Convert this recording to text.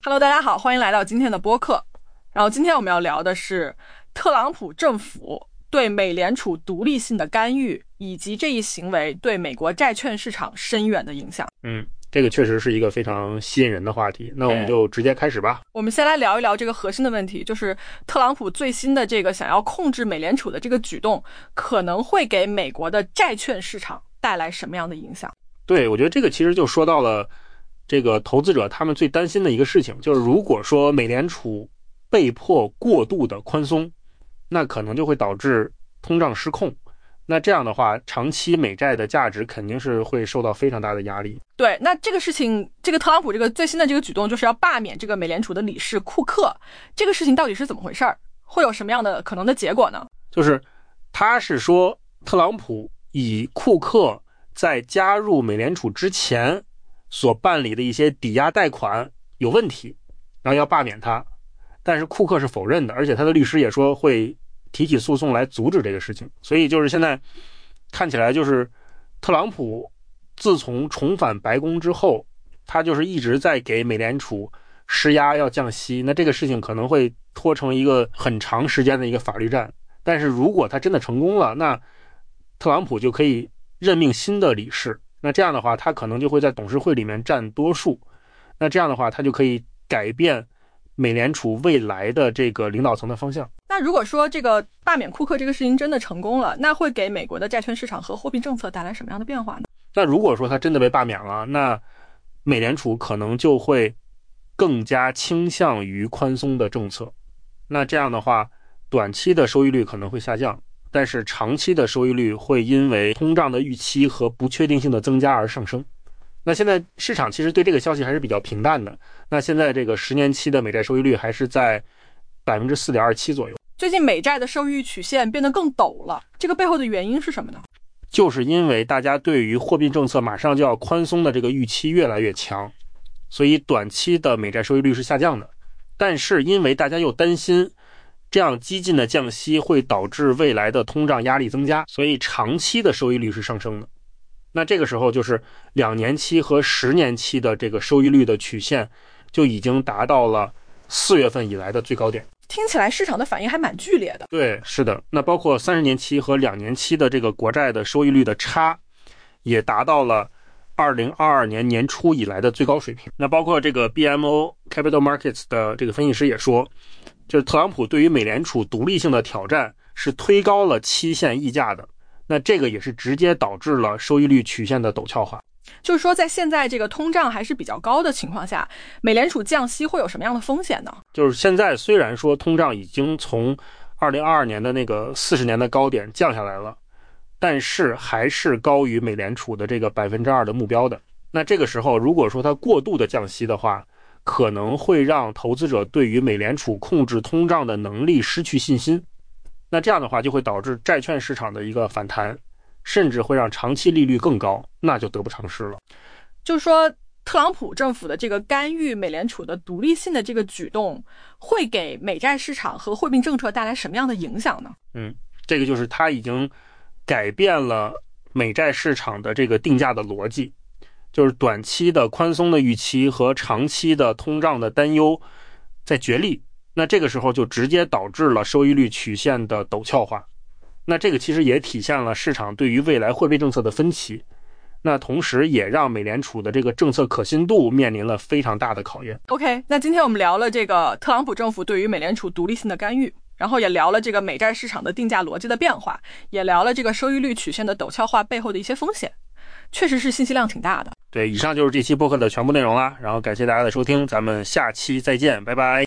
Hello， 大家好，欢迎来到今天的播客。然后今天我们要聊的是特朗普政府对美联储独立性的干预，以及这一行为对美国债券市场深远的影响。 这个确实是一个非常吸引人的话题，那我们就直接开始吧。 我们先来聊一聊这个核心的问题，就是特朗普最新的这个想要控制美联储的这个举动，可能会给美国的债券市场带来什么样的影响？ 对，我觉得这个其实就说到了这个投资者他们最担心的一个事情，就是如果说美联储被迫过度的宽松，那可能就会导致通胀失控。那这样的话，长期美债的价值肯定是会受到非常大的压力。 对，那这个事情，这个特朗普这个最新的这个举动，就是要罢免这个美联储的理事库克，这个事情到底是怎么回事儿？会有什么样的可能的结果呢？ 就是他是说，特朗普以库克在加入美联储之前所办理的一些抵押贷款有问题，然后要罢免他。但是库克是否认的，而且他的律师也说会提起诉讼来阻止这个事情。所以就是现在看起来，就是特朗普自从重返白宫之后，他就是一直在给美联储施压要降息，那这个事情可能会拖成一个很长时间的一个法律战。但是如果他真的成功了，那特朗普就可以任命新的理事，那这样的话他可能就会在董事会里面占多数，那这样的话他就可以改变美联储未来的这个领导层的方向。 那如果说这个罢免库克这个事情真的成功了，那会给美国的债券市场和货币政策带来什么样的变化呢？ 那如果说他真的被罢免了，那美联储可能就会更加倾向于宽松的政策。那这样的话，短期的收益率可能会下降，但是长期的收益率会因为通胀的预期和不确定性的增加而上升。那现在市场其实对这个消息还是比较平淡的。那现在这个10年期的美债收益率还是在 4.27% 左右。 最近美债的收益率曲线变得更陡了，这个背后的原因是什么呢？ 就是因为大家对于货币政策马上就要宽松的这个预期越来越强，所以短期的美债收益率是下降的。但是因为大家又担心这样激进的降息会导致未来的通胀压力增加，所以长期的收益率是上升的。那这个时候就是2年期和10年期的这个收益率的曲线就已经达到了4月份以来的最高点。 听起来市场的反应还蛮剧烈的。 对，是的。那包括30年期和2年期的这个国债的收益率的差也达到了2022年年初以来的最高水平。那包括这个 BMO Capital Markets 的这个分析师也说，就是特朗普对于美联储独立性的挑战是推高了期限溢价的，那这个也是直接导致了收益率曲线的陡峭化。 就是说在现在这个通胀还是比较高的情况下，美联储降息会有什么样的风险呢？ 就是现在虽然说通胀已经从2022年的那个40年的高点降下来了，但是还是高于美联储的这个 2% 的目标的。那这个时候如果说它过度的降息的话，可能会让投资者对于美联储控制通胀的能力失去信心。那这样的话就会导致债券市场的一个反弹，甚至会让长期利率更高，那就得不偿失了。 就是说特朗普政府的这个干预美联储的独立性的这个举动，会给美债市场和货币政策带来什么样的影响呢？ 这个就是他已经改变了美债市场的这个定价的逻辑，就是短期的宽松的预期和长期的通胀的担忧在角力。那这个时候就直接导致了收益率曲线的陡峭化。那这个其实也体现了市场对于未来货币政策的分歧，那同时也让美联储的这个政策可信度面临了非常大的考验。 OK， 那今天我们聊了这个特朗普政府对于美联储独立性的干预，然后也聊了这个美债市场的定价逻辑的变化，也聊了这个收益率曲线的陡峭化背后的一些风险，确实是信息量挺大的。 对，以上就是这期播客的全部内容啦，然后感谢大家的收听，咱们下期再见，拜拜。